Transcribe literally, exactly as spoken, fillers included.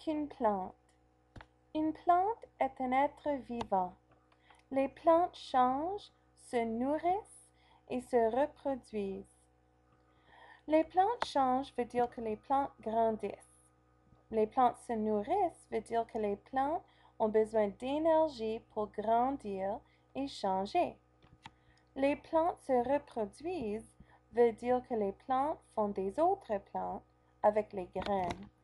qu'une plante? Une plante est un être vivant. Les plantes changent, se nourrissent et se reproduisent. Les plantes changent veut dire que les plantes grandissent. Les plantes se nourrissent veut dire que les plantes ont besoin d'énergie pour grandir et changer. Les plantes se reproduisent veut dire que les plantes font des autres plantes avec les graines.